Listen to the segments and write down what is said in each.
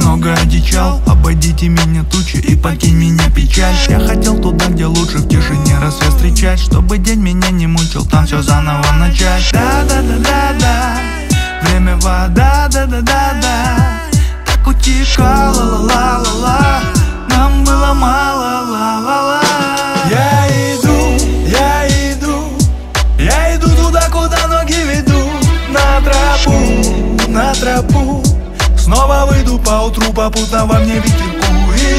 немного одичал. Обойдите меня тучи и покинь меня печаль. Я хотел туда, где лучше в тишине рассвет встречать, чтобы день меня не мучил, там все заново начать. Да-да-да-да-да, время вода, да-да-да-да. Так утекала, ла-ла-ла-ла, нам было мало, ла-ла-ла. Я иду, я иду, я иду туда, куда ноги ведут. На тропу, снова выйду поутру, попутно во мне ветерку.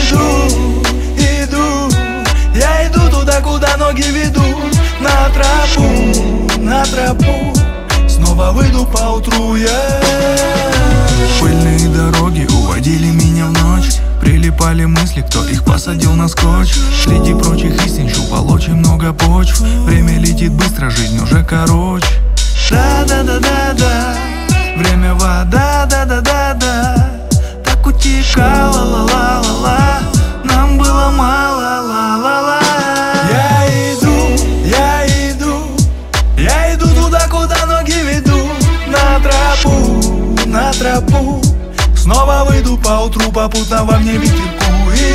Иду, я иду туда, куда ноги ведут. На тропу, снова выйду поутру я. Пыльные дороги уводили меня в ночь. Прилипали мысли, кто их посадил на скотч. Среди прочих истин щупал очень много почв. Время летит быстро, жизнь уже короче. Да-да-да-да-да, время вода, да-да-да-да. Так утекала, ла-ла-ла-ла, нам было мало, ла-ла-ла. Я иду туда, куда ноги ведут. На тропу, снова выйду поутру, попутно во мне ветерку.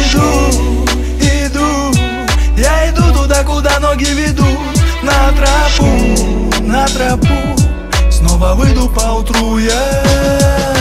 Иду, я иду туда, куда ноги ведут. На тропу, снова выйду поутру я.